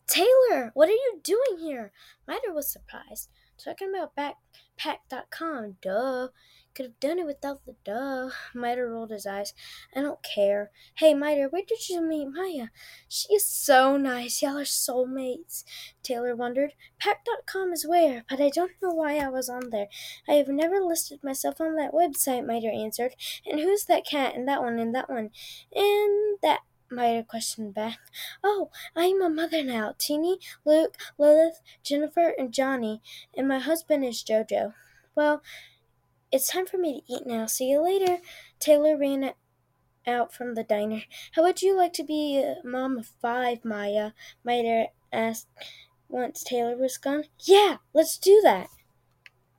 Taylor, what are you doing here? Miter was surprised. Talking about backpack.com. Duh. Could have done it without the duh. Miter rolled his eyes. I don't care. Hey, Miter, where did you meet Maya? She is so nice. Y'all are soulmates. Taylor wondered. Pack.com is where, but I don't know why I was on there. I have never listed myself on that website, Miter answered. And who's that cat and that one and that one? And that, Miter questioned back. Oh, I'm a mother now. Teeny, Luke, Lilith, Jennifer, and Johnny. And my husband is Jojo. Well, it's time for me to eat now. See you later. Taylor ran out from the diner. How would you like to be a mom of 5, Maya? Miter asked once Taylor was gone. Yeah, let's do that.